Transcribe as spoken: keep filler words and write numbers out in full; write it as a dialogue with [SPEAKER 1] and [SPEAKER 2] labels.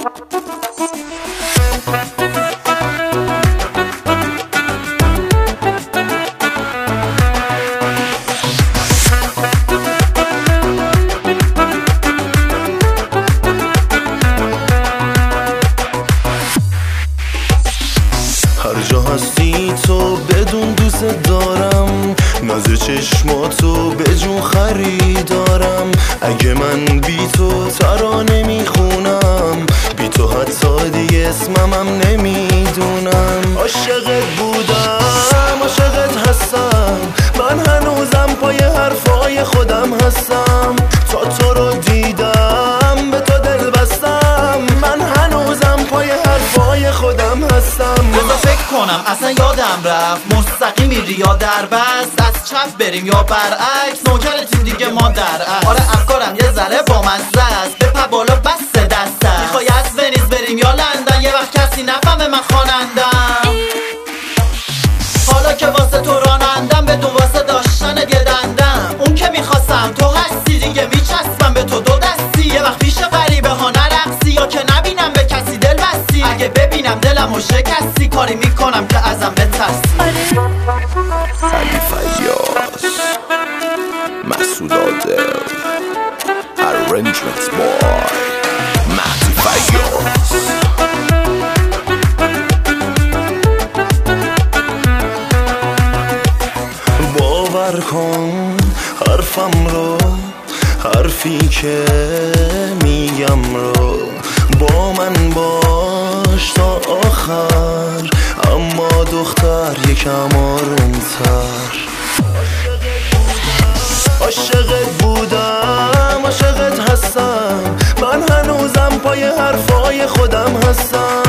[SPEAKER 1] هر جا هستی تو بدون دوست دارم، ناز چشماتو به جون خریدارم. اگه من بی تو ترانه میخونم، بی تو حتی دیگه اسممم نمیدونم. عاشقت بودم عاشقت هستم، من هنوزم پای حرفای خودم هستم. تا تو رو دیدم به تو دل بستم، من هنوزم پای حرفای خودم هستم.
[SPEAKER 2] بذار فکر کنم اصلا یادم رفت، مستقیمی ریا در بست، از چپ بریم یا برعکس، نوکرتیم دیگه ما در اصل. آره افکارم یه ذره با مزه است، به بالا بس دست است. میخوای از ونیز بریم یا لندن، یه وقت کسی نفهمه من خوانندم. حالا که واسه تو رانندم، به دو واسه داشتن یه دندم. اون که میخواستم تو هستی دیگه، میچسبم به تو دو دستی. یه وقت پیش غریبه ها نرقصی، یا که نبینم به کسی دل بستی. اگه ببینم دلمو شکستی، کاری میکنم که ازم بترسی.
[SPEAKER 1] علی فیاض، مسعود عادل، Arrangements boy، مهدی فیاض. باور کن حرفم رو، حرفی که میگم رو، با من باش تا آخر. اما دختر یکم آرومتر. عاشقت بودم عاشقت هستم، من هنوزم پای حرفای خودم هستم.